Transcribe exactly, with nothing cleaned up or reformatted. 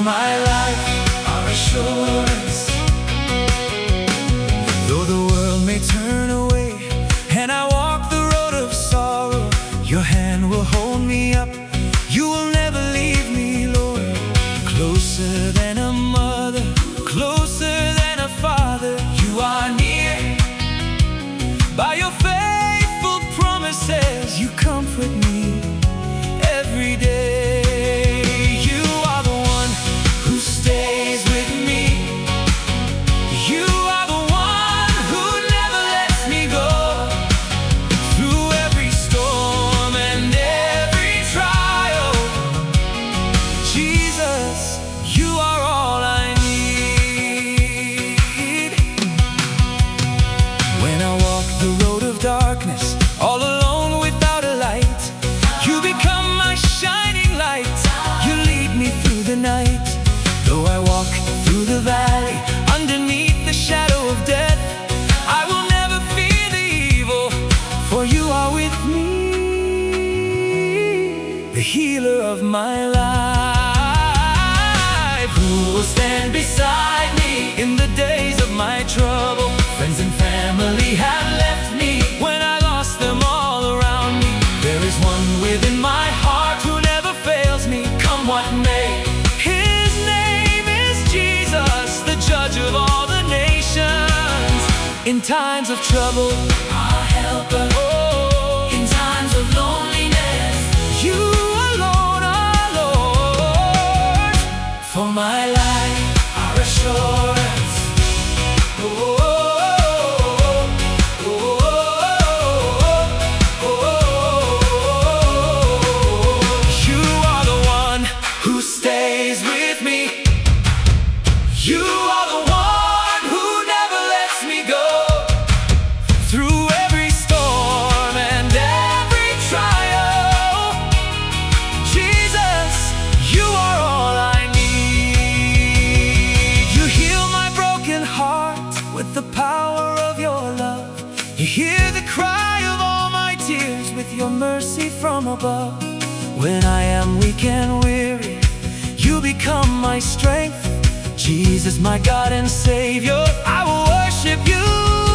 for my life are assurance. Though the world may turn away and I walk the road of sorrow, your hand will hold me up. You will never leave me, Lord. Closer than a mother, closer than a father, you are near. By your faithful promises, you comfort me every day. You are the one who stays with me. You are the one who never lets me go. Through every storm and every trial, Jesus, you are all I need. When I walk the road of darkness, all alone without a light, you become my shining light. You lead me through the night. Though I walk through the valley, underneath the shadow of death, I will never fear the evil, for you are with me, the healer of my life. Who will stand beside me in the days of my trouble? Friends and family have left me when I lost them all around me. There is one within my heart who never fails me, come what may. His name is Jesus, the judge of all the nations. In times of trouble, our helper. Oh, in times of loneliness, you alone are Lord. For my life, our assurance. Oh, you are the one who never lets me go. Through every storm and every trial, Jesus, you are all I need. You heal my broken heart with the power of your love. You hear the cry of all my tears with your mercy from above. When I am weak and weary, you become my strength. Jesus, my God and Savior, I will worship you.